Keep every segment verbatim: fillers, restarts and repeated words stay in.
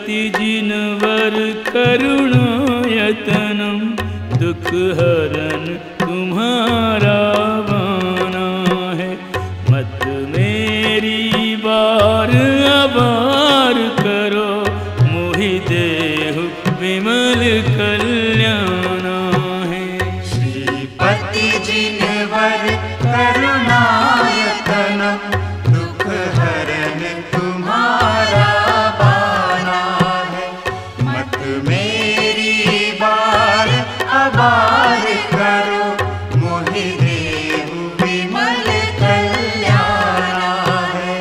पति जिनवर करुणायतनम दुख हरन तुम्हारा बाना है। मत मेरी बार अबार करो मोहि देहु विमल कल्याणा है। श्रीपति जिनवर करुणायतनम दुख हरन तुम्हारा बाना है। मत मेरी बार अबार करो मोहि देहु विमल कल्याणा है।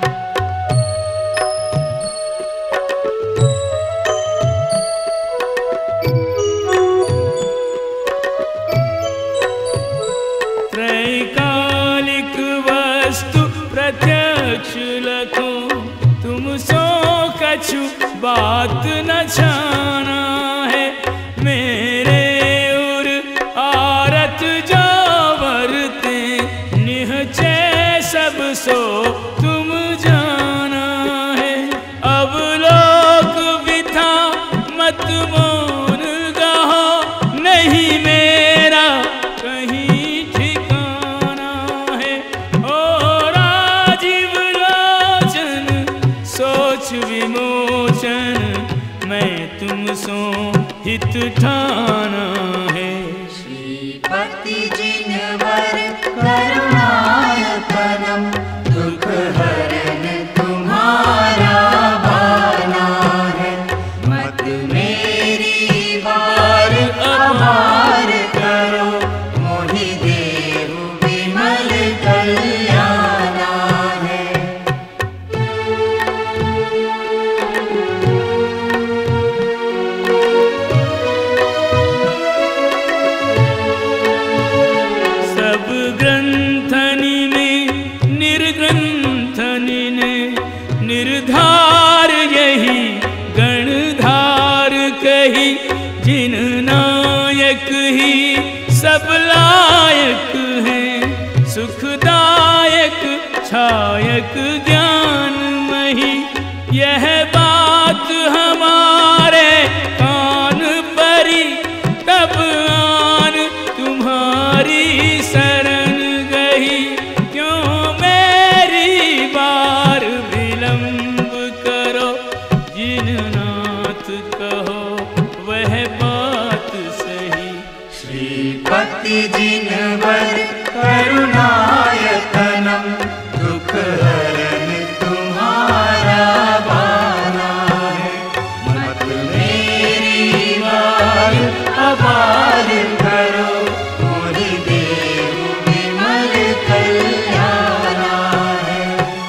त्रैकालिक वस्तु प्रत्यक्ष लखो तुम सो कछु बात न छाना है। मेरे उर आरत जो वरते निहचय सब सो तुम जाना है। अब लोक विथा मत मोन गहो नहीं मेरा कहीं ठिकाना है। ओ राजीव लोचन सोच विमोचन मैं तुम सो हित ठाना है। श्रीपति जिनवर करुणायतनम दुख हरन तुम्हारा बाना है। मत मेरी बार अबार करो मोहि देहु विमल कल्याणा है। सब ग्रंथनि ने निर्ग्रंथनि ने निर्धार यही गणधार कही। जिन नायक ही सब लायक हैं सुखदायक छायक ज्ञानमयी। यह बात हमारे कान परी तब आन तुम्हारी शरण गई। क्यों मेरी बार विलंब करो जिन नाथ कहो वह बात सही। श्रीपति जिनवर करुणायतनम दुख हरन तुम्हारा बाना है। मत मेरी बार अबार करो मोहि देहु विमल कल्याणा है।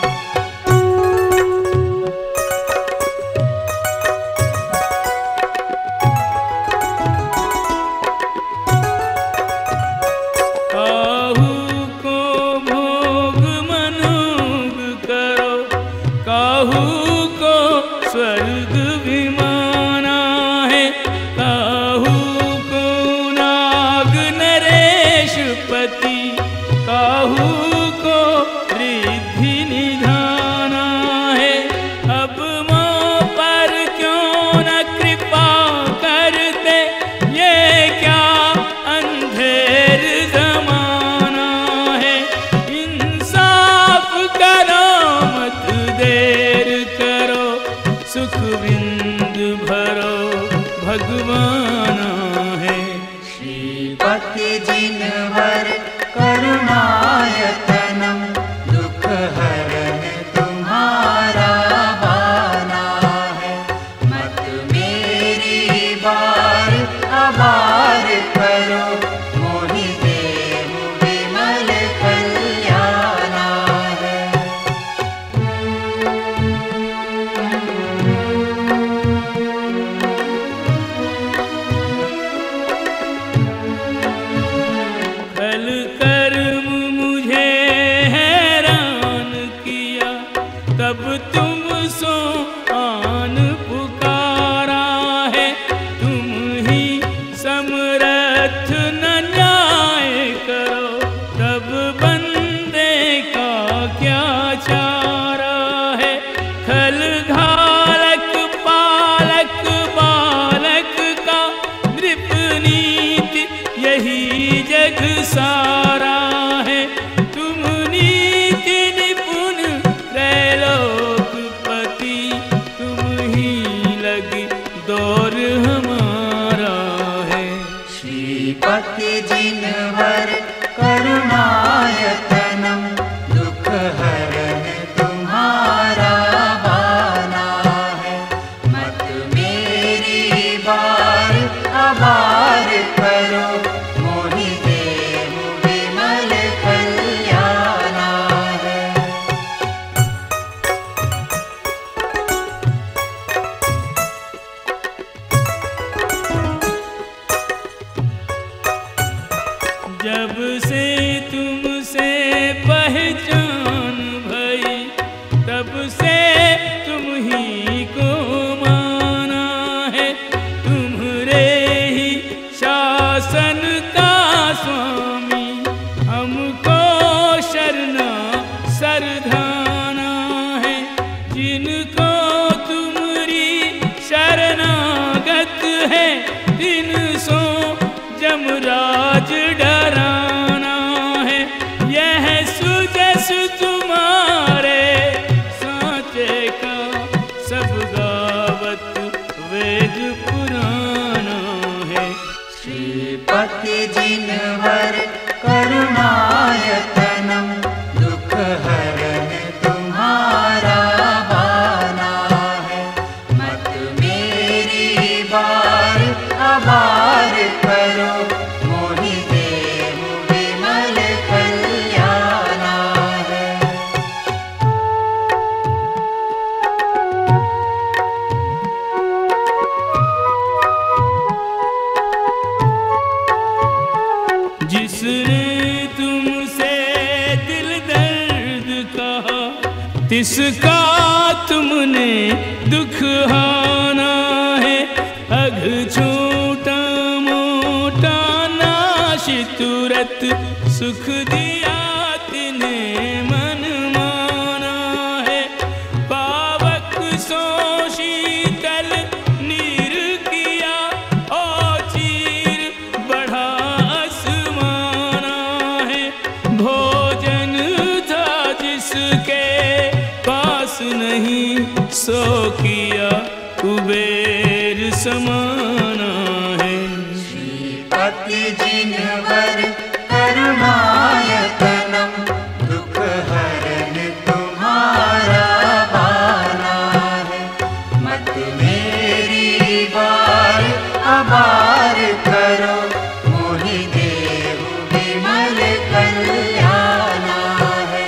काहू को भोग मनोग करो काहू को स्वर्ग विमाना है। काहू को नाग नरेश पति काहू को रिद्धि निधाना है। अब मों पर क्यों न कृपा करते ये क्या अंधेर जमाना है। इंसाफ करो मत देर करो सुख बिंद भरो भगवाना है। श्रीपति जिनवर करुणायतनम दुख हरन तुम्हारा बाना है। मत मेरी बार अबार करो मोहि देहु विमल कल्याणा है। कल कर्म मुझे हैरान किया तब तुम सो आन पुकारा है। तुम ही समर्थ न न्याय करो तब बंदे का क्या चारा है। खल घालक पा नीति यही जग सारा है। तुम नीति निपुण त्रैलोकपति, तुम ही लगी दौर हमारा है। श्रीपति जिनवर करुणायतनम, दुख हरण तुम्हारा बाना है। मत मेरी बार अबार करो, मोहि देहु विमल कल्याणा है। जब से तुमसे पहचान भई, तब से तुम ही को माना है। तुम्हारे ही शासन का स्वामी, हमको शरणा सरधाना है। जिनको तुम्हारी शरणागत है, दिन सो जमराज डराना है। यह सुजस तुम्हारे सांचे का, सब गावत वेद पुराना है। श्रीपति जिनवर करुणायतनम, दुख हरण तुम्हारा बाना है। मत मेरी बार अबार करो, मोहि देहु विमल कल्याणा है। जिसने तुमसे दिल दर्द कहा, तिसका तुमने दुख हाना है। अघ छोटा मोटा नाश तुरत, सुख दिया तिने मन माना है। पावक सो शीतल नीर किया, और चीर बढ़ा आसमाना है। भोजन था जिसके पास नहीं, सो किया कुबेर समाना है। श्रीपति जिनवर करुणायतनम, दुख हरण तुम्हारा बाना है। मत मेरी बार अबार करो, मोहि देहु विमल कल्याणा है।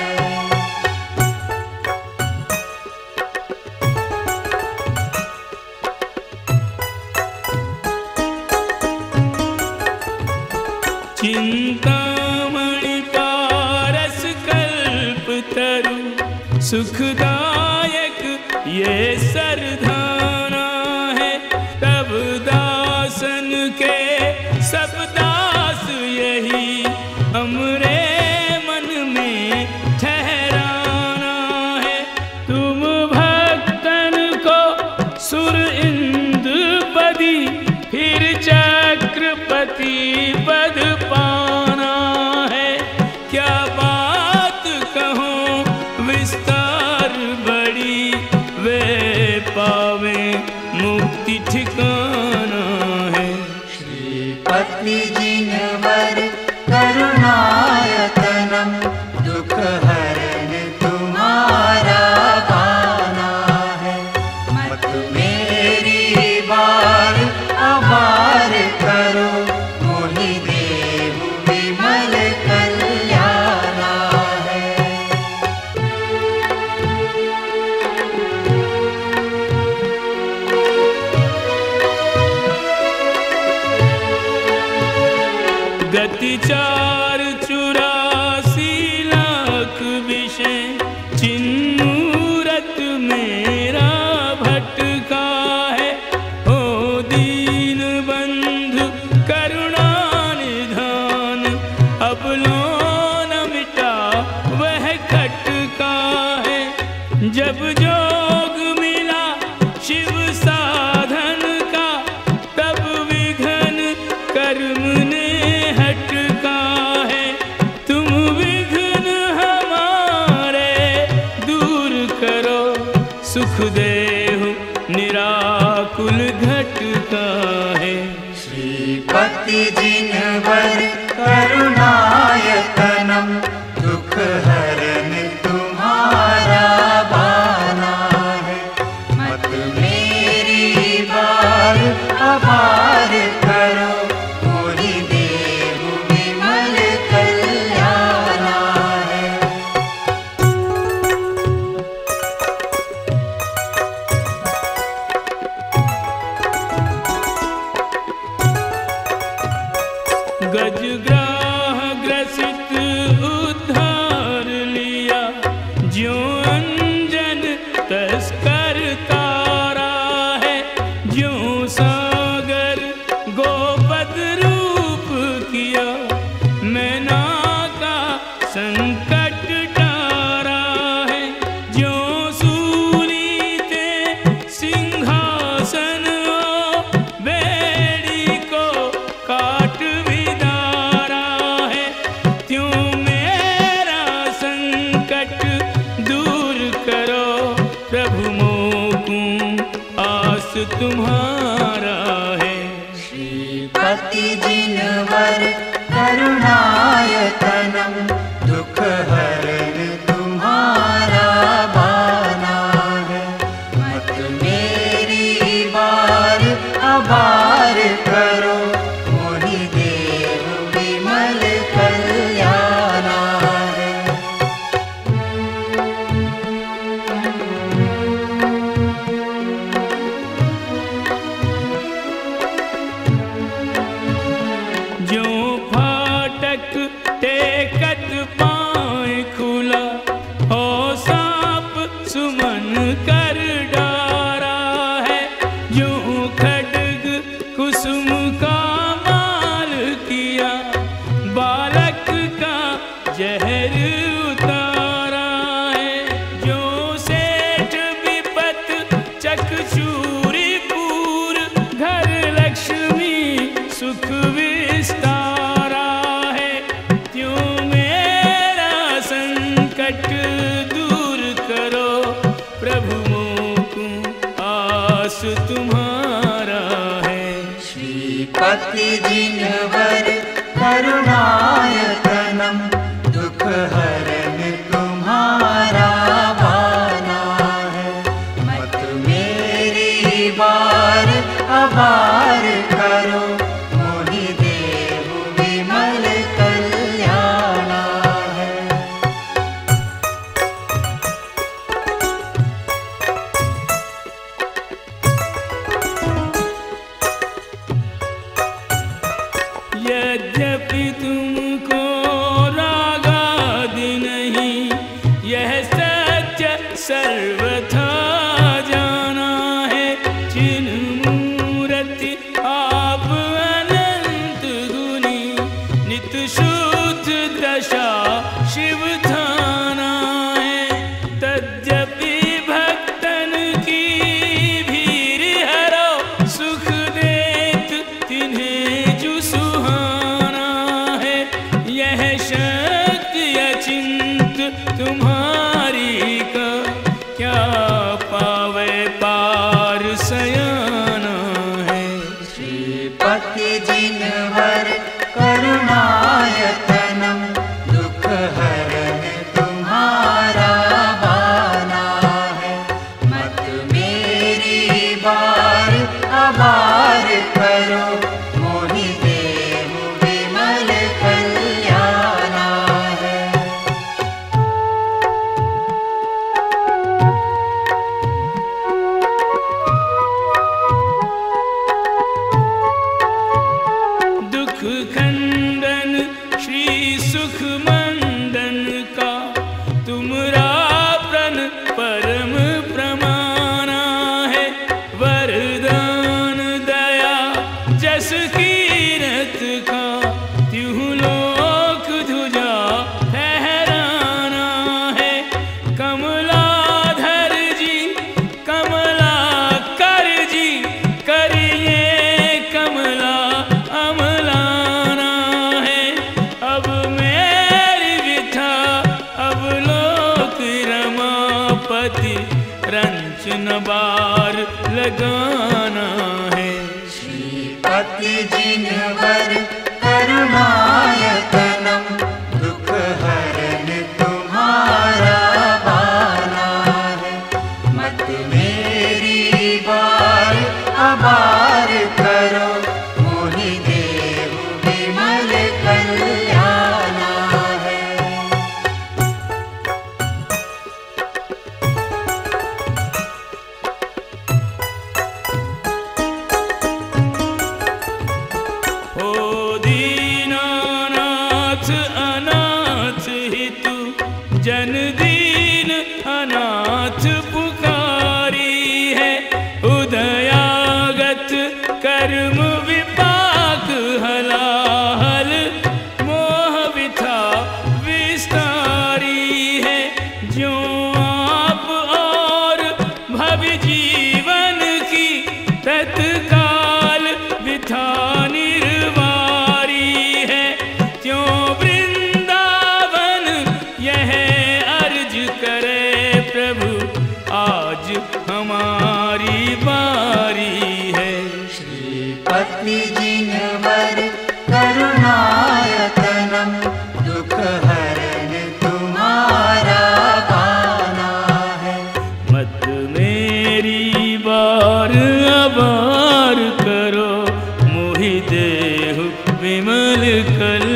चिंतामणि पारस कल्प तरु, सुखदायक ये सरधाना है। तब दासन के सब दास यही हमरे मन में ठहराना है। तुम भक्तन को सुर इंद्रपति, फिर चक्रपति पद पाना है। क्या बात कहूँ विस्तार बड़ी, वे पावे मुक्ति ठिकाना है। श्रीपति जिनवर करुणायतनम, दुख हरण तुम्हारा बाना है। मत मेरी बार अबार करो, मोहि देहु विमल कल्याणा है। गति चार चुरासी लाख विषय, चिन्मूरत मेरा भटका है। ओ दीन बंधु करुणा निधान, अब लो न मिटा वह खटका है। जब जोग मिला शिव साधन का, तब विघन श्रीपति जिनवर करुणायतनम दुख हरन तुम्हारा बाना है। मत मेरी बार आभार करो, मोहि देहु विमल कल्याणा है। गजग्राह ग्रसित उद्धार लिया, ज्यों अंजन तस्कर तारा है। ज्यों सागर गोपद रूप किया, मैना का संकट टारा है। ज्यों सूली ते सिंहासन हो, बेड़ी को काट विदारा है। त्यों मेरा संकट दूर करो, प्रभु मोकू आस तुम्हारा है। श्रीपति जिनवर करुणायतनम दुख हरन तुम्हारा बाना है। मत मेरी बार आभार करो, मोहि देहु विमल कल्याणा है। ज्यों फाटक टेकत पाए खुला, हो सांप सुमन कर डारा है। ज्यों खड्ग कुसुम का माल किया, बालक का जहर उतारा है। ज्यों सेठ विपत चकचूरी पूर, घर लक्ष्मी सुख विस्तारा है। त्यों मेरा संकट दूर करो, प्रभु मोकू आस तुम्हारा है। श्रीपति जिनवर करुणायतनम दुख हरन तुम्हारा बाना है। मत मेरी बार आभार करो, मोहि देहु विमल कल्याणा है। यद्यपि तुमको रागादि नहीं, यह सत्य सर्वथा जाना है। चिन्मूर्ति आप अनंत गुनी, नित शुद्ध दशा शिव थाना है। तद्यपि भक्तन की भीर हरो, सुख देत तिन्हें जो सुहाना है। यह शक्ति अचिंत तुम्हारी का, क्या पावे पार सयाना है। श्रीपति जिनवर करुणायतनम दुख हरन तुम्हारा बाना है। मत मेरी बार आभार करो, मोहि देहु विमल कल्याणा है। दुख खंडन श्री सुख मंदन का, तुमरा प्रण परम प्रमाना है। वरदान दया जस कीरत का, त्यों लोक ध्वजा फहराना है। कमलाधर जी कमला कर जी, करिए कमला अमलाना है। अब मेरी विथा अब लोक रमापति, रंच न बार लगाना है। श्रीपति जिनवर नाथ अनाथ हितु जन दीन अनाथ पुकारी है। उदयागत कर्म विपाक हलाहल मोह विथा विस्तारी है। जो आप और भवि जीवन की तत्काल विथा निर्वारी है। त्यों वृंदावन यह अर्ज करे प्रभु आज हमारी बारी है। श्रीपति जिनवर करुणायतनम दुख हरण तुम्हारा गाना है। मत मेरी बार अबार करो मोहि देहु विमल कल